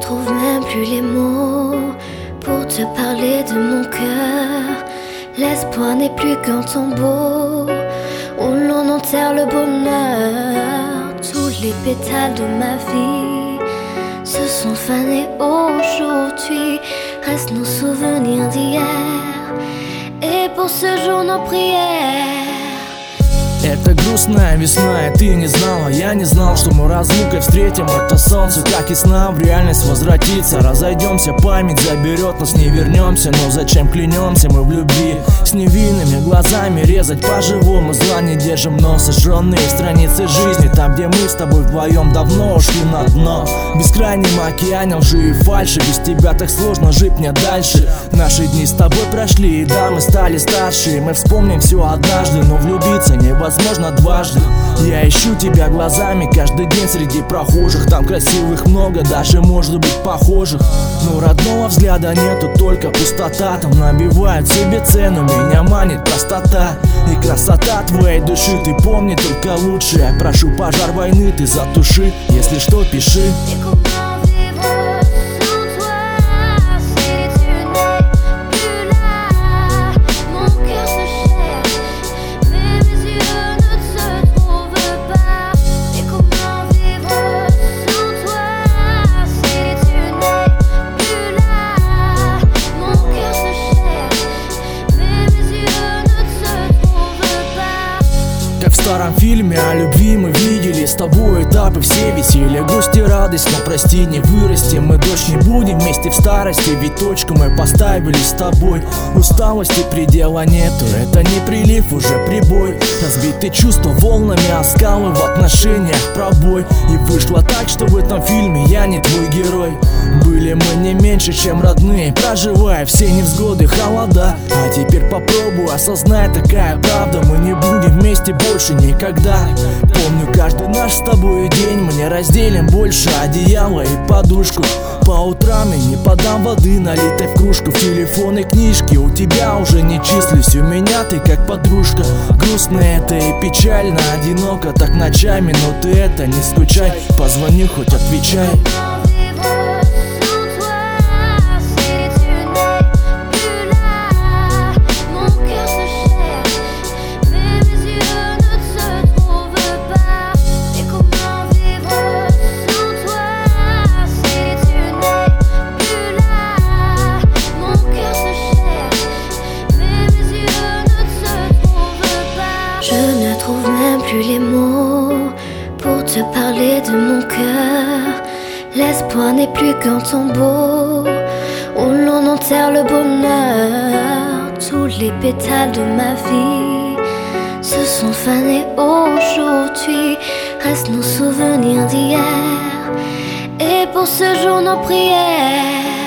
trouve même plus les mots pour te parler de mon cœur. L'espoir n'est plus qu'un tombeau où l'on enterre le bonheur. Tous les pétales de ma vie se sont fanés aujourd'hui. Restent nos souvenirs d'hier et pour ce jour nos prières. Это грустная весна, и ты не знала, я не знал, что мы разлукой встретим это солнце, как и сна в реальность возвратится. Разойдемся, память заберет нас, не вернемся, но зачем клянемся мы в любви? С невинными глазами резать по-живому, зла не держим, но сожженные страницы жизни, там, где мы с тобой вдвоем давно ушли на дно. В бескрайнем океане лжи и фальши, без тебя так сложно жить мне дальше. Наши дни с тобой прошли, и да, мы стали старше, и мы вспомним все однажды, но влюбиться невозможно дважды. Я ищу тебя глазами каждый день среди прохожих. Там красивых много, даже может быть похожих, но родного взгляда нету, только пустота. Там набивают себе цену, меня манит простота и красота твоей души. Ты помни только лучшее, прошу, пожар войны ты затуши. Если что, пиши. Как в старом фильме о любви мы видели с тобой этапы все веселья, грусть и радость. Но прости, не вырастем, мы дочь не будем вместе в старости, ведь точку мы поставили с тобой. Усталости предела нету, это не прилив, уже прибой. Разбиты чувства волнами, а скалы в отношениях пробой. И вышло так, что в этом фильме я не твой герой. Были мы не меньше, чем родные, проживая все невзгоды, холода. А теперь попробуй, осознай, такая правда, мы не будем вместе больше никогда. Помню каждый наш с тобой день, мы не разделим больше одеяло и подушку. По утрам я не подам воды, налитой в кружку. В телефон и книжки у тебя уже не числюсь, у меня ты как подружка. Грустно это и печально, одиноко так ночами, но ты это не скучай, позвони, хоть отвечай. Je ne trouve même plus les mots pour te parler de mon cœur. L'espoir n'est plus qu'un tombeau où l'on enterre le bonheur. Tous les pétales de ma vie se sont fanés aujourd'hui. Restent nos souvenirs d'hier et pour ce jour nos prières.